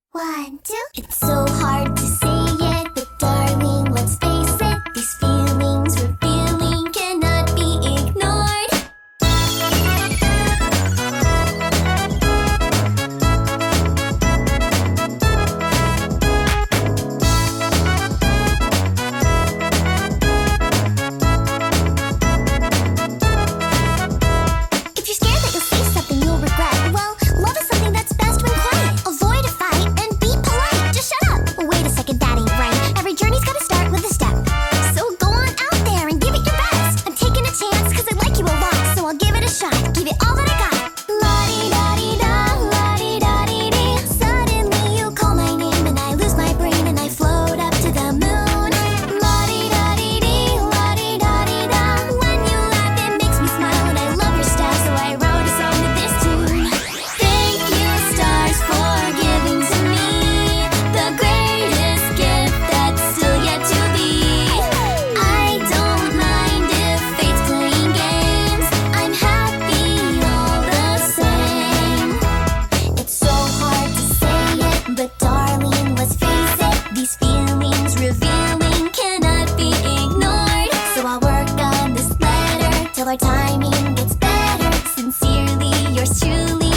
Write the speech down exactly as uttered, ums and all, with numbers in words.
One, two. It's so hard to say it, but darling, let's face it. These feelings we're feeling cannot be ignored. If you're scared that you'll say something you'll regret, well, love is something that's best when quiet. Avoid a fight and be polite. Just shut up. Wait a second, that ain't right. Every journey's gotta start with a step. So go on out there and give it your best. I'm taking a chance cause I like you a lot, so I'll give it a shot. Give it all that I got. La-di-da-di-da, la-di-da-di-dee. Suddenly you call my name and I lose my brain and I float up to the moon. La-di-da-di-dee, la-di-da-di-da. When you laugh it makes me smile and I love your style, so I wrote a song with this tune. Thank you, stars, for giving to me the greatest gift that's still yet to be. I don't mind if fate's playing games. I'm happy all the same. It's so hard to say it, but darling, let's face it. These feelings revealing cannot be ignored. So I'll work on this letter till our timing gets better. Sincerely, yours truly.